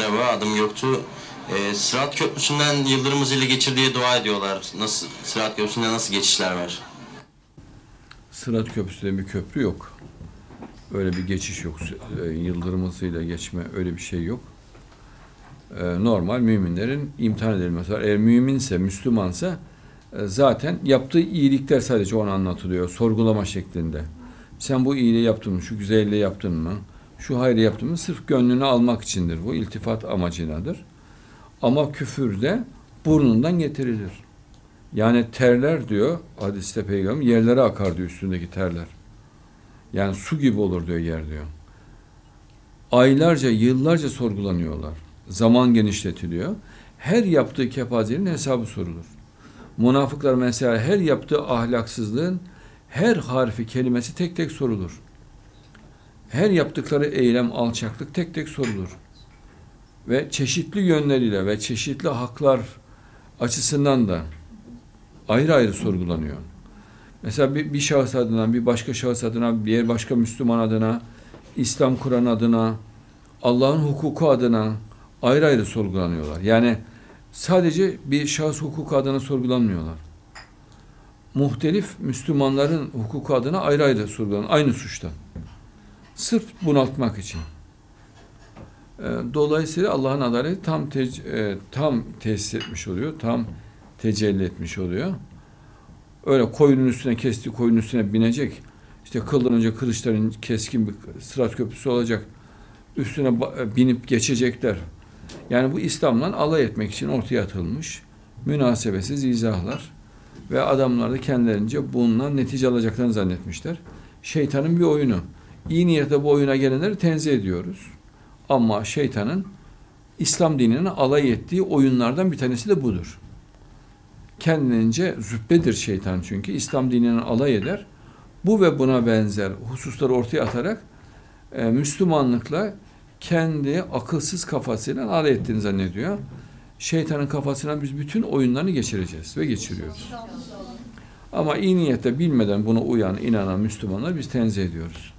merhaba, adım Göktuğ. Sırat Köprüsü'nden Yıldırım hızıyla geçir diye dua ediyorlar. Nasıl, Sırat Köprüsü'nde nasıl geçişler var? Sırat Köprüsü'nde bir köprü yok. Öyle bir geçiş yok. Yıldırım hızıyla geçme öyle bir şey yok. Normal müminlerin imtihan edilmesi var. Eğer müminse, Müslümansa zaten yaptığı iyilikler sadece ona anlatılıyor. Sorgulama şeklinde. Sen bu iyiliği yaptın mı? Şu güzelliği yaptın mı? Şu hayrı yaptın mı? Sırf gönlünü almak içindir. Bu iltifat amacınadır. Ama küfür de burnundan getirilir. Yani terler diyor hadiste peygamber, yerlere akar diyor üstündeki terler. Yani su gibi olur diyor yer diyor. Aylarca, yıllarca sorgulanıyorlar. Zaman genişletiliyor. Her yaptığı kepazenin hesabı sorulur. Münafıklar mesela her yaptığı ahlaksızlığın her harfi, kelimesi tek tek sorulur. Her yaptıkları eylem, alçaklık tek tek sorulur. Ve çeşitli yönleriyle ve çeşitli haklar açısından da ayrı ayrı sorgulanıyor. Mesela bir şahıs adına, bir başka şahıs adına, bir başka Müslüman adına, İslam Kur'an adına, Allah'ın hukuku adına ayrı ayrı sorgulanıyorlar. Yani sadece bir şahıs hukuku adına sorgulanmıyorlar. Muhtelif Müslümanların hukuku adına ayrı ayrı sorgulanıyor. Aynı suçtan. Sırf bunaltmak için. Dolayısıyla Allah'ın adaleti tam tesis etmiş oluyor. Tam tecelli etmiş oluyor. Öyle koyunun üstüne kesti, koyunun üstüne binecek. İşte kıldan önce kılıçların keskin bir Sırat Köprüsü olacak. Üstüne binip geçecekler. Yani bu İslam'la alay etmek için ortaya atılmış münasebesiz izahlar ve adamlar da kendilerince bundan netice alacaklarını zannetmişler. Şeytanın bir oyunu. İyi niyetle bu oyuna gelenleri tenzih ediyoruz. Ama şeytanın İslam dinine alay ettiği oyunlardan bir tanesi de budur. Kendince zübbedir şeytan çünkü. İslam dinine alay eder. Bu ve buna benzer hususları ortaya atarak Müslümanlıkla kendi akılsız kafasıyla alay ettiğini zannediyor. Şeytanın kafasına biz bütün oyunlarını geçireceğiz ve geçiriyoruz. Ama iyi niyetle bilmeden buna uyan, inanan Müslümanlar biz tenzih ediyoruz.